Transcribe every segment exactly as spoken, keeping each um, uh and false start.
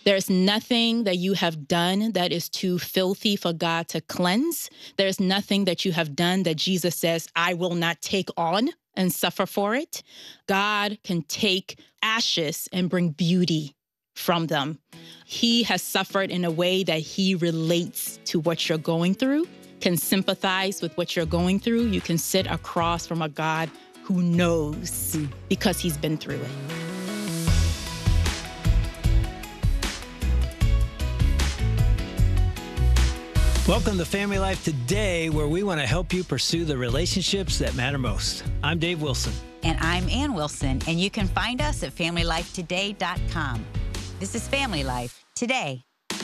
There's nothing that you have done that is too filthy for God to cleanse. There's nothing that you have done that Jesus says, I will not take on and suffer for it. God can take ashes and bring beauty from them. He has suffered in a way that he relates to what you're going through, can sympathize with what you're going through. You can sit across from a God who knows because he's been through it. Welcome to Family Life Today, where we want to help you pursue the relationships that matter most. I'm Dave Wilson. And I'm Ann Wilson, and you can find us at family life today dot com. This is Family Life Today.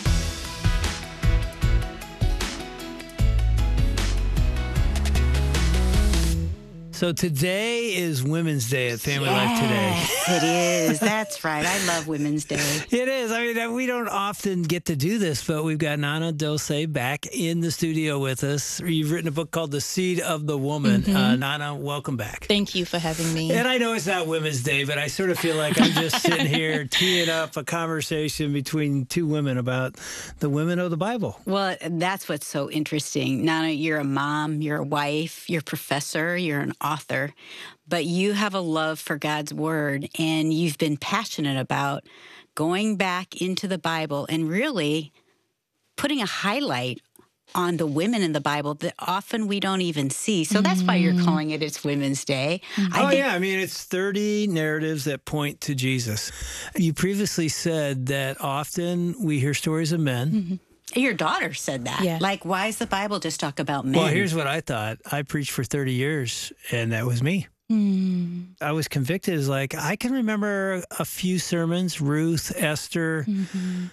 So today is Women's Day at Family Life Yes, Today. It is. That's right. I love Women's Day. It is. I mean, we don't often get to do this, but we've got Nana Dose back in the studio with us. You've written a book called The Seed of the Woman. Mm-hmm. uh, Nana, welcome back. Thank you for having me. And I know it's not Women's Day, but I sort of feel like I'm just sitting here teeing up a conversation between two women about the women of the Bible. Well, that's what's so interesting. Nana, you're a mom, you're a wife, you're a professor, you're an author, but you have a love for God's Word, and you've been passionate about going back into the Bible and really putting a highlight on the women in the Bible that often we don't even see. So that's why you're calling it It's Women's Day. Mm-hmm. I oh, think- yeah. I mean, it's thirty narratives that point to Jesus. You previously said that often we hear stories of men. Mm-hmm. Your daughter said that. Yeah. Like, why does the Bible just talk about men? Well, here's what I thought. I preached for thirty years, and that was me. Mm. I was convicted as like, I can remember a few sermons, Ruth, Esther. Mm-hmm.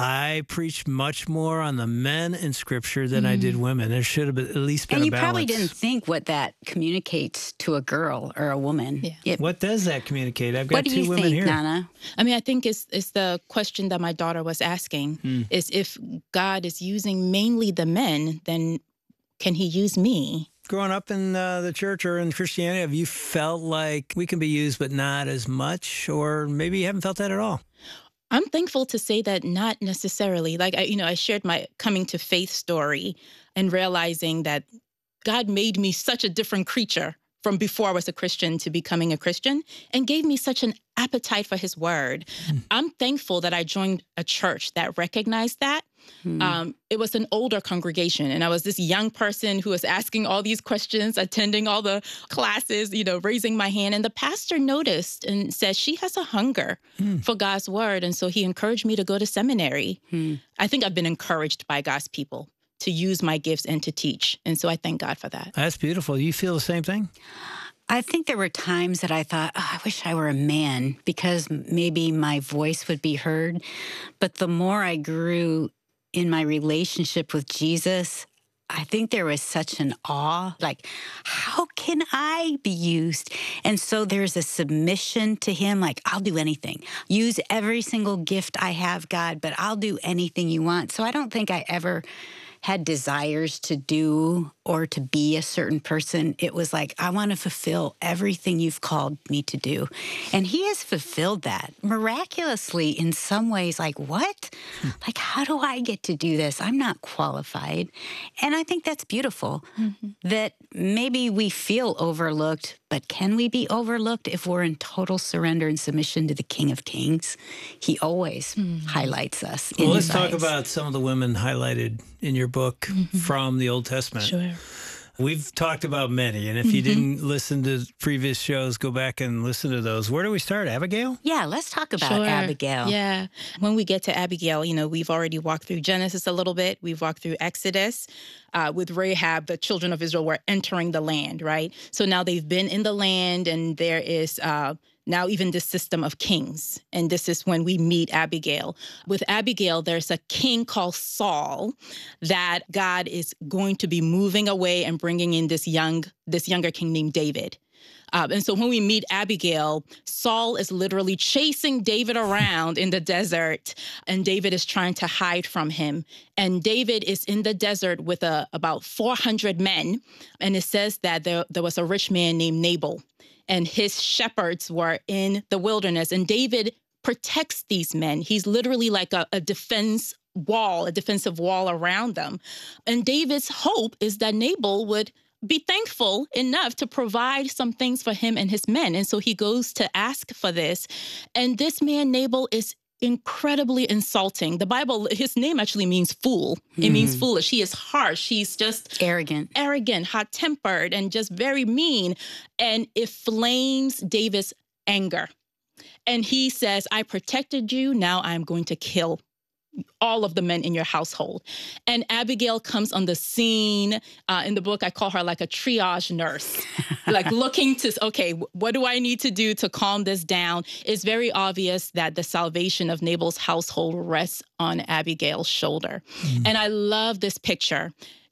I preached much more on the men in Scripture than mm. I did women. There should have been, at least been and a you balance. probably didn't think what that communicates to a girl or a woman. Yeah. It, what does that communicate? I've got what do two you women think, here. Nana? I mean, I think it's, it's the question that my daughter was asking, mm. is if God is using mainly the men, then can he use me? Growing up in uh, the church or in Christianity, have you felt like we can be used but not as much? Or maybe you haven't felt that at all? I'm thankful to say that not necessarily. Like, I, you know, I shared my coming to faith story and realizing that God made me such a different creature from before I was a Christian to becoming a Christian and gave me such an appetite for his word. Mm. I'm thankful that I joined a church that recognized that. Mm. Um, it was an older congregation, and I was this young person who was asking all these questions, attending all the classes, you know, raising my hand. And the pastor noticed and said, she has a hunger mm. for God's word. And so he encouraged me to go to seminary. Mm. I think I've been encouraged by God's people to use my gifts and to teach. And so I thank God for that. That's beautiful. You feel the same thing? I think there were times that I thought, oh, I wish I were a man because maybe my voice would be heard. But the more I grew in my relationship with Jesus, I think there was such an awe, like, how can I be used? And so there's a submission to him, like, I'll do anything. Use every single gift I have, God, but I'll do anything you want. So I don't think I ever had desires to do or to be a certain person. It was like, I want to fulfill everything you've called me to do. And he has fulfilled that miraculously in some ways. Like, what? Hmm. Like, how do I get to do this? I'm not qualified. And I think that's beautiful, mm-hmm. that maybe we feel overlooked, but can we be overlooked if we're in total surrender and submission to the King of Kings? He always mm-hmm. highlights us. Well, in let's his talk eyes. about some of the women highlighted in your book mm-hmm. from the Old Testament. Sure. We've talked about many, and if you mm-hmm. didn't listen to previous shows, go back and listen to those. Where do we start? Abigail? Yeah, let's talk about Sure. Abigail. Yeah. When we get to Abigail, you know, we've already walked through Genesis a little bit. We've walked through Exodus. Uh, with Rahab, the children of Israel were entering the land, right? So now they've been in the land, and there is uh, now even this system of kings. And this is when we meet Abigail. With Abigail, there's a king called Saul that God is going to be moving away and bringing in this young, this younger king named David. Um, and so when we meet Abigail, Saul is literally chasing David around in the desert, and David is trying to hide from him. And David is in the desert with a, about four hundred men. And it says that there, there was a rich man named Nabal, and his shepherds were in the wilderness. And David protects these men. He's literally like a, a defense wall, a defensive wall around them. And David's hope is that Nabal would be thankful enough to provide some things for him and his men. And so he goes to ask for this. And this man, Nabal, is incredibly insulting. The Bible, his name actually means fool. It mm. means foolish. He is harsh. He's just arrogant, arrogant, hot-tempered, and just very mean. And it flames David's anger. And he says, I protected you. Now I'm going to kill all of the men in your household. And Abigail comes on the scene. Uh, in the book, I call her like a triage nurse, like looking to, okay, what do I need to do to calm this down? It's very obvious that the salvation of Nabal's household rests on Abigail's shoulder. Mm. And I love this picture.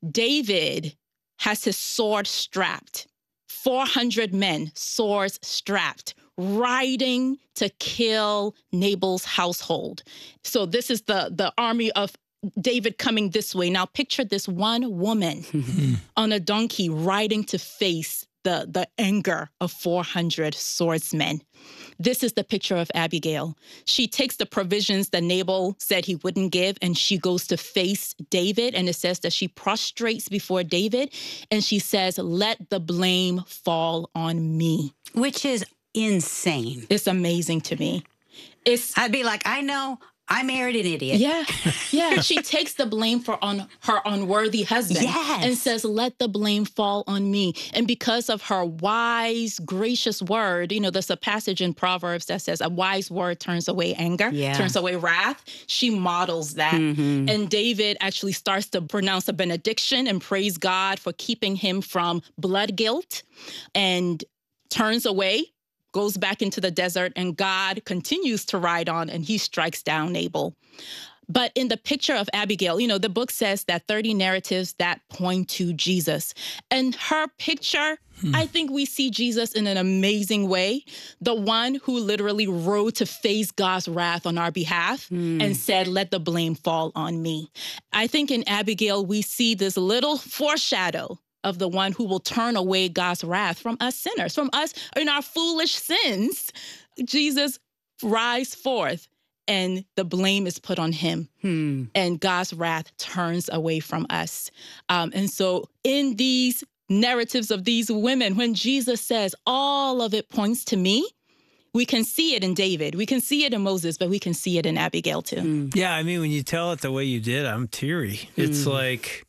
David has his sword strapped, four hundred men, swords strapped, riding to kill Nabal's household. So this is the, the army of David coming this way. Now picture this one woman on a donkey riding to face the, the anger of four hundred swordsmen. This is the picture of Abigail. She takes the provisions that Nabal said he wouldn't give, and she goes to face David. And it says that she prostrates before David, and she says, let the blame fall on me. Which is insane. It's amazing to me. It's I'd be like, I know, I married an idiot. Yeah, yeah. She takes the blame for on her unworthy husband yes. and says, let the blame fall on me. And because of her wise, gracious word, you know, there's a passage in Proverbs that says a wise word turns away anger, yeah. turns away wrath. She models that. Mm-hmm. And David actually starts to pronounce a benediction and praise God for keeping him from blood guilt, and turns away, goes back into the desert, and God continues to ride on, and he strikes down Nabal. But in the picture of Abigail, you know, the book says that thirty narratives that point to Jesus. And her picture, hmm. I think we see Jesus in an amazing way. The one who literally rode to face God's wrath on our behalf hmm. and said, let the blame fall on me. I think in Abigail, we see this little foreshadow of the one who will turn away God's wrath from us sinners, from us in our foolish sins. Jesus rise forth, and the blame is put on him. Hmm. And God's wrath turns away from us. Um, and so in these narratives of these women, when Jesus says, all of it points to me, we can see it in David. We can see it in Moses, but we can see it in Abigail too. Mm. Yeah, I mean, when you tell it the way you did, I'm teary. Mm. It's like,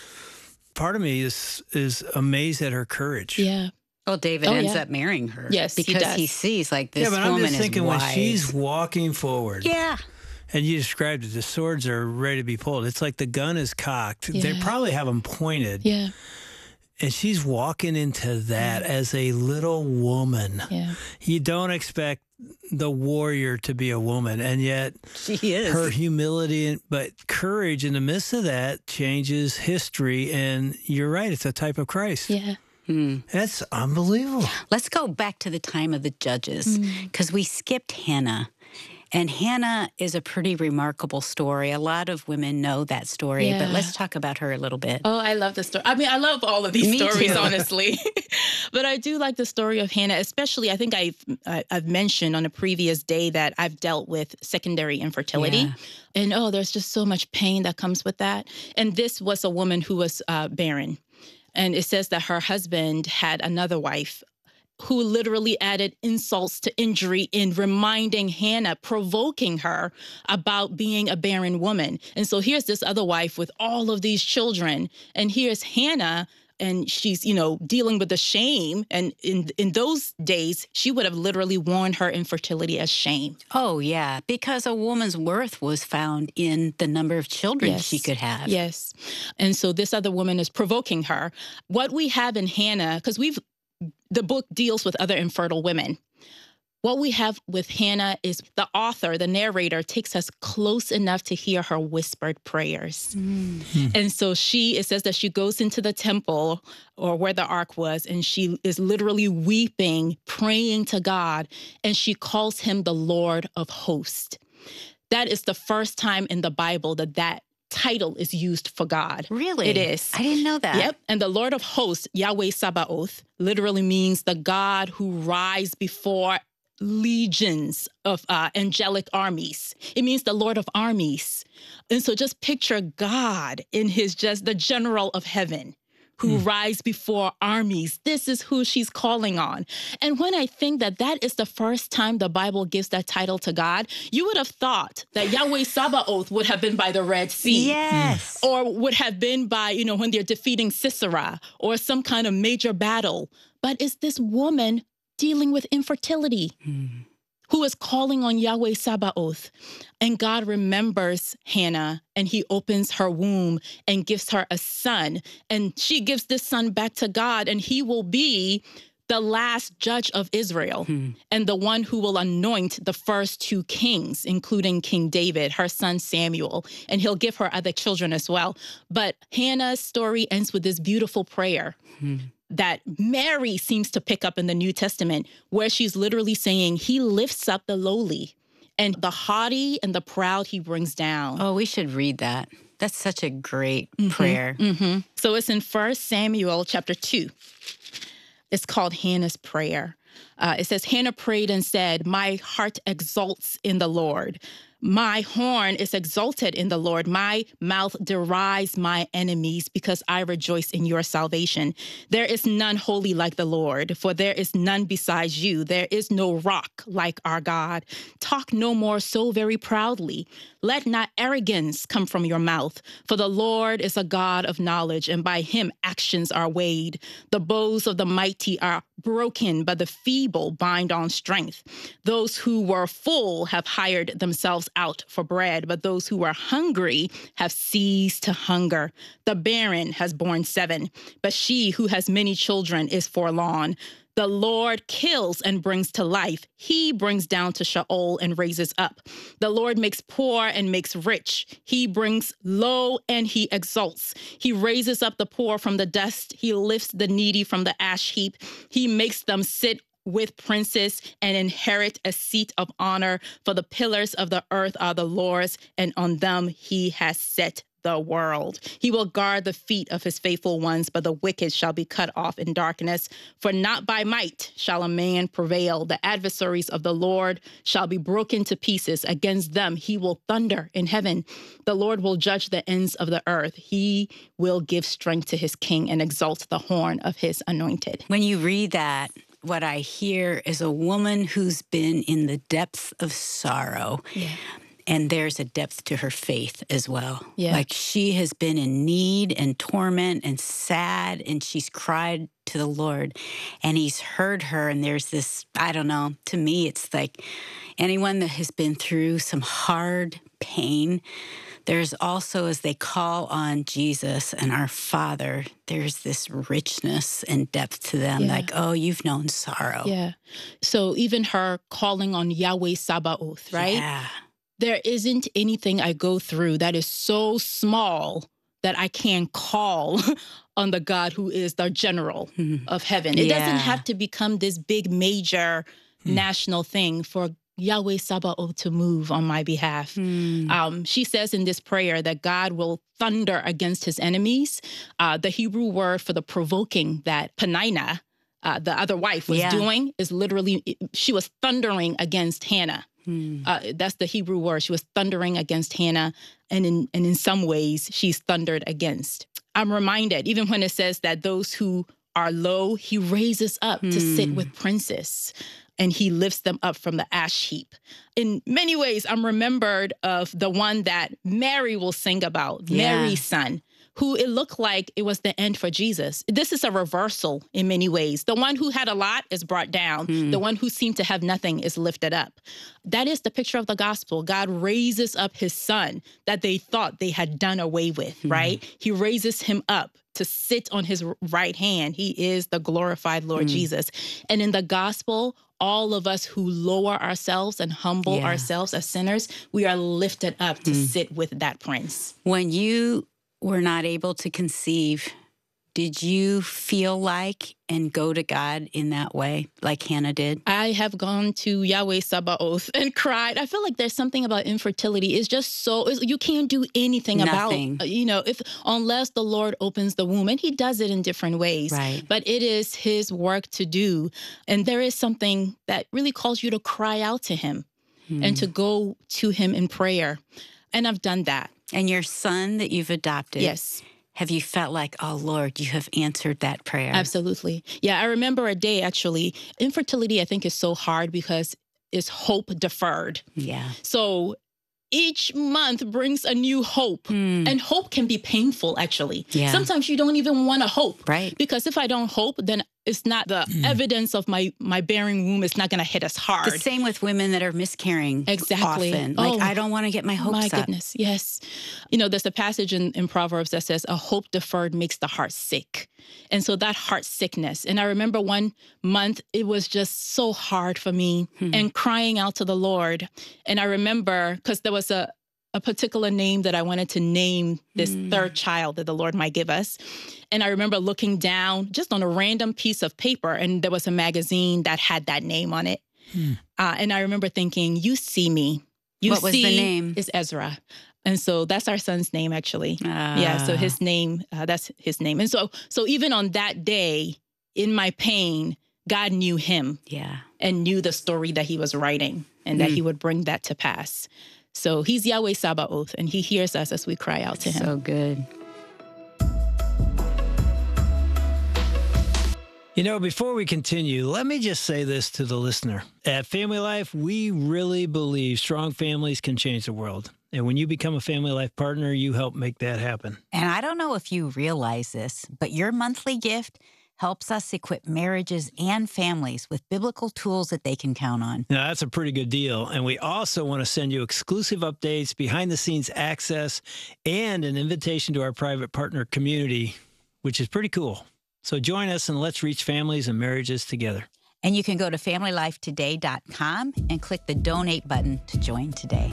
part of me is is amazed at her courage. Yeah. Well, David oh, ends yeah. up marrying her. Yes, because he, he sees like this yeah, but woman I'm just thinking is wise. When she's walking forward. Yeah. And you described it, the swords are ready to be pulled. It's like the gun is cocked. Yeah. They probably have them pointed. Yeah. And she's walking into that yeah. as a little woman. Yeah. You don't expect the warrior to be a woman, and yet she is. Her humility and but courage in the midst of that changes history. And you're right, it's a type of Christ. Yeah. Hmm. That's unbelievable. Let's go back to the time of the judges, because mm. we skipped Hannah. And Hannah is a pretty remarkable story. A lot of women know that story, yeah. but let's talk about her a little bit. Oh, I love the story. I mean, I love all of these Me stories, too. honestly. But I do like the story of Hannah, especially, I think I've, I've mentioned on a previous day that I've dealt with secondary infertility. Yeah. And, oh, there's just so much pain that comes with that. And this was a woman who was uh, barren. And it says that her husband had another wife who literally added insults to injury in reminding Hannah, provoking her about being a barren woman. And so here's this other wife with all of these children, and here's Hannah, and she's, you know, dealing with the shame. And in in those days, she would have literally worn her infertility as shame. Oh, yeah, because a woman's worth was found in the number of children yes. she could have. Yes. And so this other woman is provoking her. What we have in Hannah, because we've the book deals with other infertile women. What we have with Hannah is the author, the narrator, takes us close enough to hear her whispered prayers. Mm. And so she, it says that she goes into the temple or where the ark was, and she is literally weeping, praying to God, and she calls him the Lord of hosts. That is the first time in the Bible that that title is used for God. Really? It is. I didn't know that. Yep. And the Lord of hosts, Yahweh Sabaoth, literally means the God who rides before legions of uh, angelic armies. It means the Lord of armies. And so just picture God in his just the general of heaven who mm. rise before armies. This is who she's calling on. And when I think that that is the first time the Bible gives that title to God, you would have thought that Yahweh Sabaoth would have been by the Red Sea. Yes. Or would have been by, you know, when they're defeating Sisera or some kind of major battle. But it's this woman dealing with infertility mm. who is calling on Yahweh Sabaoth. And God remembers Hannah, and he opens her womb and gives her a son. And she gives this son back to God, and he will be the last judge of Israel hmm. and the one who will anoint the first two kings, including King David, her son Samuel, and he'll give her other children as well. But Hannah's story ends with this beautiful prayer hmm. that Mary seems to pick up in the New Testament, where she's literally saying, he lifts up the lowly, and the haughty and the proud he brings down. Oh, we should read that. That's such a great mm-hmm. prayer. Mm-hmm. So it's in First Samuel chapter two. It's called Hannah's prayer. Uh, it says, Hannah prayed and said, my heart exults in the Lord. My horn is exalted in the Lord. My mouth derides my enemies because I rejoice in your salvation. There is none holy like the Lord, for there is none besides you. There is no rock like our God. Talk no more so very proudly. Let not arrogance come from your mouth, for the Lord is a God of knowledge, and by him actions are weighed. The bows of the mighty are broken, but the feeble bind on strength. Those who were full have hired themselves out for bread, but those who were hungry have ceased to hunger. The barren has borne seven, but she who has many children is forlorn. The Lord kills and brings to life. He brings down to Sheol and raises up. The Lord makes poor and makes rich. He brings low and he exalts. He raises up the poor from the dust. He lifts the needy from the ash heap. He makes them sit with princes and inherit a seat of honor. For the pillars of the earth are the Lord's, and on them he has set the world. He will guard the feet of his faithful ones, but the wicked shall be cut off in darkness. For not by might shall a man prevail. The adversaries of the Lord shall be broken to pieces. Against them he will thunder in heaven. The Lord will judge the ends of the earth. He will give strength to his king and exalt the horn of his anointed. When you read that, what I hear is a woman who's been in the depths of sorrow. Yeah. And there's a depth to her faith as well. Yeah. Like she has been in need and torment and sad, and she's cried to the Lord, and he's heard her. And there's this, I don't know, to me, it's like anyone that has been through some hard pain, there's also, as they call on Jesus and our Father, there's this richness and depth to them. Yeah. Like, oh, you've known sorrow. Yeah. So even her calling on Yahweh Sabaoth, right? Yeah. There isn't anything I go through that is so small that I can call on the God who is the general mm-hmm. of heaven. It yeah. doesn't have to become this big, major mm. national thing for Yahweh Sabaoth to move on my behalf. Mm. Um, she says in this prayer that God will thunder against his enemies. Uh, the Hebrew word for the provoking that Peninnah, uh, the other wife, was yeah. doing is literally, she was thundering against Hannah. Hmm. Uh, that's the Hebrew word. She was thundering against Hannah, and in and in some ways, she's thundered against. I'm reminded, even when it says that those who are low, he raises up hmm. to sit with princes, and he lifts them up from the ash heap. In many ways, I'm remembered of the one that Mary will sing about, yeah. Mary's son, who it looked like it was the end for Jesus. This is a reversal in many ways. The one who had a lot is brought down. Hmm. The one who seemed to have nothing is lifted up. That is the picture of the gospel. God raises up his son that they thought they had done away with, hmm. right? He raises him up to sit on his right hand. He is the glorified Lord hmm. Jesus. And in the gospel, all of us who lower ourselves and humble yeah. ourselves as sinners, we are lifted up to hmm. sit with that prince. When you were not able to conceive, Did you feel like and go to God in that way, like Hannah did? I have gone to Yahweh Sabaoth and cried. I feel like there's something about infertility. It's just so, it's, you can't do anything Nothing. about, you know, if unless the Lord opens the womb, and He does it in different ways. Right. But it is His work to do. And there is something that really calls you to cry out to Him Hmm. and to go to Him in prayer. And I've done that. And your son that you've adopted. Yes. Have you felt like, oh, Lord, you have answered that prayer? Absolutely. Yeah, I remember a day, actually. Infertility, I think, is so hard because it's hope deferred. Yeah. So each month brings a new hope. Mm. And hope can be painful, actually. Yeah. Sometimes you don't even want to hope. Right. Because if I don't hope, then it's not the Mm. evidence of my, my bearing womb is not going to hit us hard. The same with women that are miscarrying. Exactly. Often. Like, Oh, I don't want to get my hopes My up. goodness, yes. You know, there's a passage in, in Proverbs that says, a hope deferred makes the heart sick. And so that heart sickness. And I remember one month, it was just so hard for me Hmm. and crying out to the Lord. And I remember, because there was a, a particular name that I wanted to name this Mm. third child that the Lord might give us. And I remember looking down just on a random piece of paper, and there was a magazine that had that name on it. Hmm. Uh, and I remember thinking, you see me. You What was see the name? is Ezra. And so that's our son's name, actually. Yeah, so Ah. his name, uh, that's his name. And so so even on that day, in my pain, God knew him Yeah. and knew the story that he was writing and that Mm. he would bring that to pass. So he's Yahweh Sabaoth, and he hears us as we cry out to him. So good. You know, before we continue, let me just say this to the listener. At Family Life, we really believe strong families can change the world. And when you become a Family Life partner, you help make that happen. And I don't know if you realize this, but your monthly gift helps us equip marriages and families with biblical tools that they can count on. Now, that's a pretty good deal. And we also want to send you exclusive updates, behind-the-scenes access, and an invitation to our private partner community, which is pretty cool. So join us and let's reach families and marriages together. And you can go to family life today dot com and click the donate button to join today.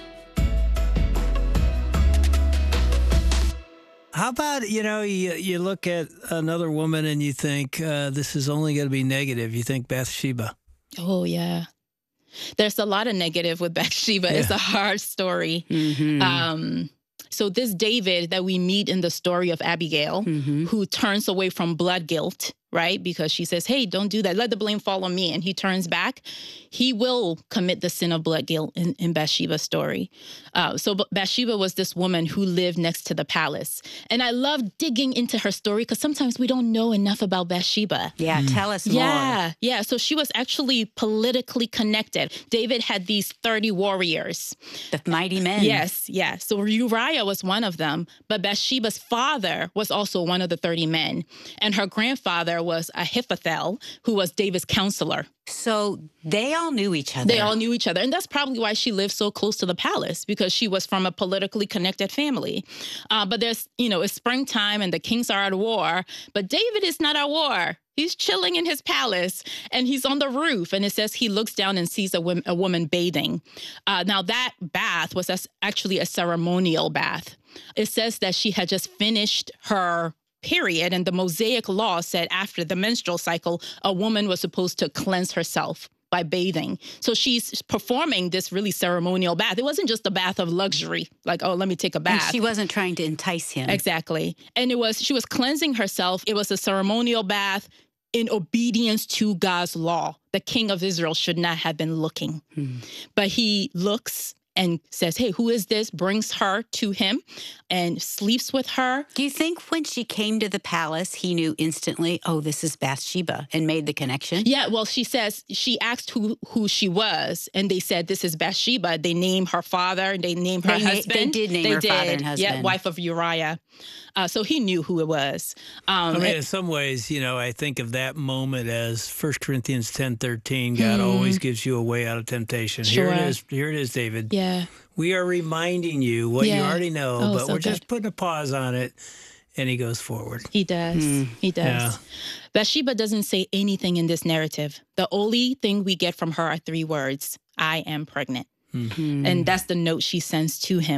How about, you know, you, you look at another woman and you think, uh, this is only going to be negative. You think Bathsheba. Oh, yeah. There's a lot of negative with Bathsheba. Yeah. It's a hard story. Mm-hmm. Um, so this David that we meet in the story of Abigail, Mm-hmm. who turns away from blood guilt, right? Because she says, hey, don't do that. Let the blame fall on me. And he turns back. He will commit the sin of blood guilt in, in Bathsheba's story. Uh, so Bathsheba was this woman who lived next to the palace. And I love digging into her story because sometimes we don't know enough about Bathsheba. Yeah, tell us more. Yeah, yeah. So she was actually politically connected. David had these thirty warriors. The mighty men. Yes, yeah. So Uriah was one of them, but Bathsheba's father was also one of the thirty men. And her grandfather was Ahithophel, who was David's counselor. So they all knew each other. They all knew each other. And that's probably why she lived so close to the palace, because she was from a politically connected family. Uh, but there's, you know, it's springtime and the kings are at war, but David is not at war. He's chilling in his palace and he's on the roof. And it says he looks down and sees a, wom- a woman bathing. Uh, now, that bath was as- actually a ceremonial bath. It says that she had just finished her period, and the Mosaic law said after the menstrual cycle, a woman was supposed to cleanse herself by bathing. So she's performing this really ceremonial bath. It wasn't just a bath of luxury, like, oh, let me take a And bath. she wasn't trying to entice him. Exactly. And it was, she was cleansing herself. It was a ceremonial bath in obedience to God's law. The king of Israel should not have been looking. Hmm. But he looks and says, hey, who is this? Brings her to him and sleeps with her. Do you think when she came to the palace, he knew instantly, oh, this is Bathsheba, and made the connection? Yeah, well, she says, she asked who, who she was, and they said, this is Bathsheba. They name her father, and they name her They na- husband. they did name her father and Yeah, husband. wife of Uriah. Uh, so he knew who it was. Um, I mean, and- in some ways, you know, I think of that moment as First Corinthians ten thirteen. God always gives you a way out of temptation. Here it Sure. is. Here it is, David. yeah. We are reminding you what you Yeah. already know, Oh, but so we're just good. putting a pause on it. And he goes forward. He does. He does. Yeah. Bathsheba doesn't say anything in this narrative. The only thing we get from her are three words: I am pregnant. Hmm. And that's the note she sends to him.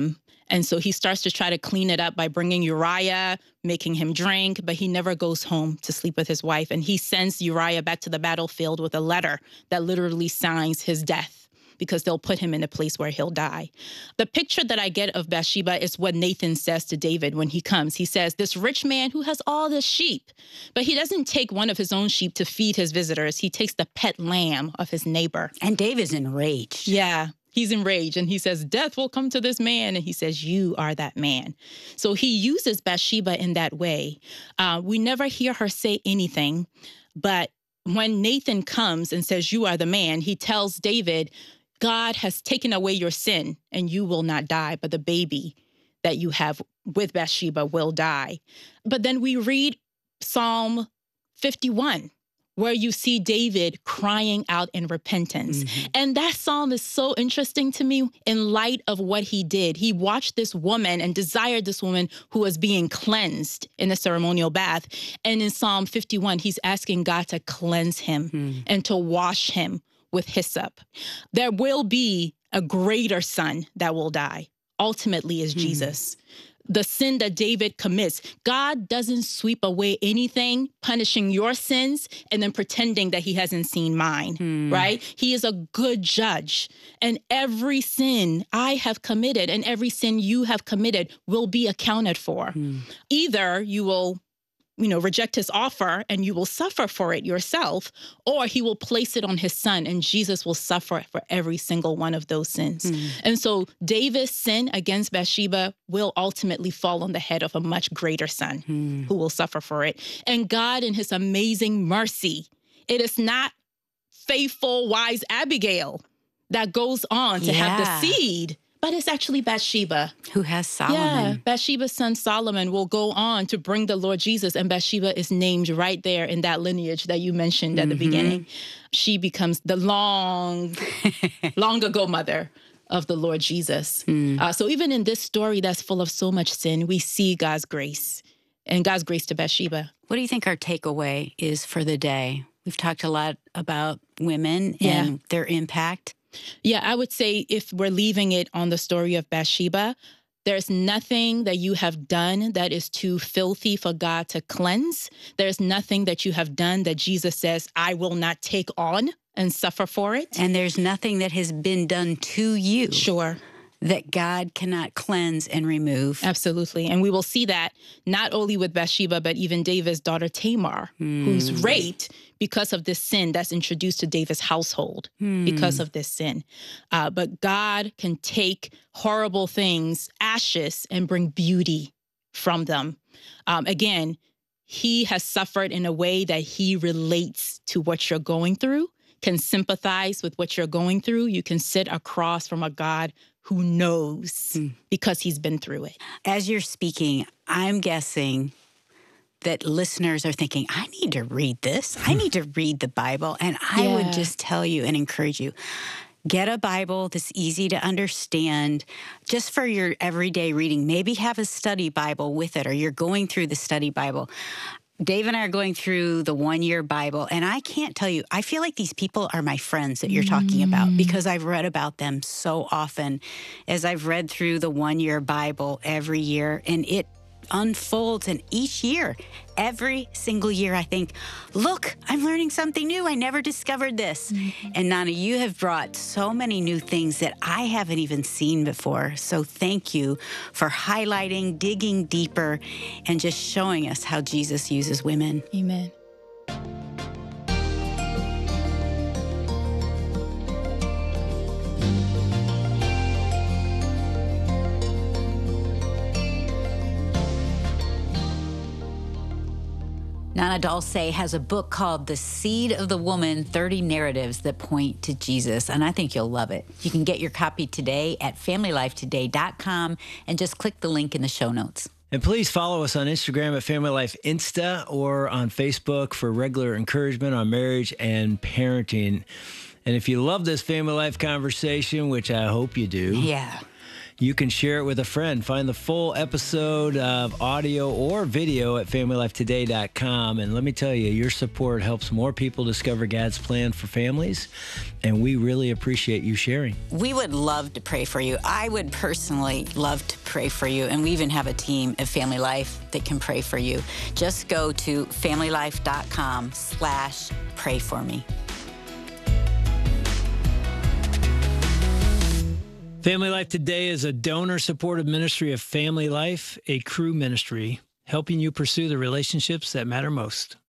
And so he starts to try to clean it up by bringing Uriah, making him drink, but he never goes home to sleep with his wife. And he sends Uriah back to the battlefield with a letter that literally signs his death, because they'll put him in a place where he'll die. The picture that I get of Bathsheba is what Nathan says to David when he comes. He says, this rich man who has all this sheep, but he doesn't take one of his own sheep to feed his visitors. He takes the pet lamb of his neighbor. And David's enraged. Yeah. He's enraged and he says, death will come to this man. And he says, you are that man. So he uses Bathsheba in that way. Uh, we never hear her say anything, but when Nathan comes and says, you are the man, he tells David, God has taken away your sin and you will not die, but the baby that you have with Bathsheba will die. But then we read Psalm fifty-one, where you see David crying out in repentance. Mm-hmm. And that psalm is so interesting to me in light of what he did. He watched this woman and desired this woman who was being cleansed in the ceremonial bath. And in Psalm fifty-one, he's asking God to cleanse him mm. and to wash him with hyssop. There will be a greater son that will die. Ultimately is mm. Jesus. The sin that David commits, God doesn't sweep away anything, punishing your sins and then pretending that he hasn't seen mine, hmm. right? He is a good judge. And every sin I have committed and every sin you have committed will be accounted for. Hmm. Either you will, you know, reject his offer and you will suffer for it yourself, or he will place it on his son and Jesus will suffer for every single one of those sins. Mm. And so David's sin against Bathsheba will ultimately fall on the head of a much greater son mm. who will suffer for it. And God, in his amazing mercy, it is not faithful, wise Abigail that goes on to yeah. have the seed, but it's actually Bathsheba. Who has Solomon. Yeah, Bathsheba's son Solomon will go on to bring the Lord Jesus, and Bathsheba is named right there in that lineage that you mentioned at mm-hmm. the beginning. She becomes the long, long ago mother of the Lord Jesus. Mm. Uh, so even in this story that's full of so much sin, we see God's grace and God's grace to Bathsheba. What do you think our takeaway is for the day? We've talked a lot about women yeah. and their impact. Yeah, I would say if we're leaving it on the story of Bathsheba, there's nothing that you have done that is too filthy for God to cleanse. There's nothing that you have done that Jesus says, I will not take on and suffer for it. And there's nothing that has been done to you. Sure. That God cannot cleanse and remove. Absolutely. And we will see that not only with Bathsheba, but even David's daughter Tamar, mm. who's raped because of this sin that's introduced to David's household mm. because of this sin. Uh, but God can take horrible things, ashes, and bring beauty from them. Um, again, he has suffered in a way that he relates to what you're going through, can sympathize with what you're going through. You can sit across from a God who knows mm. because he's been through it. As you're speaking, I'm guessing that listeners are thinking, I need to read this. I need to read the Bible. And I yeah. would just tell you and encourage you, get a Bible that's easy to understand just for your everyday reading. Maybe have a study Bible with it, or you're going through the study Bible. Dave and I are going through the one-year Bible, and I can't tell you, I feel like these people are my friends that you're talking about because I've read about them so often as I've read through the one-year Bible every year, and it unfolds. And each year, every single year, I think, look, I'm learning something new. I never discovered this. Mm-hmm. And Nana, you have brought so many new things that I haven't even seen before. So thank you for highlighting, digging deeper, and just showing us how Jesus uses women. Amen. Nana Dulce has a book called The Seed of the Woman, thirty Narratives That Point to Jesus, and I think you'll love it. You can get your copy today at family life today dot com and just click the link in the show notes. And please follow us on Instagram at Family Life Insta or on Facebook for regular encouragement on marriage and parenting. And if you love this Family Life conversation, which I hope you do, yeah, You can share it with a friend. Find the full episode of audio or video at family life today dot com. And let me tell you, your support helps more people discover God's plan for families. And we really appreciate you sharing. We would love to pray for you. I would personally love to pray for you. And we even have a team at Family Life that can pray for you. Just go to family life dot com slash pray for me. Family Life Today is a donor-supported ministry of Family Life, a Cru ministry, helping you pursue the relationships that matter most.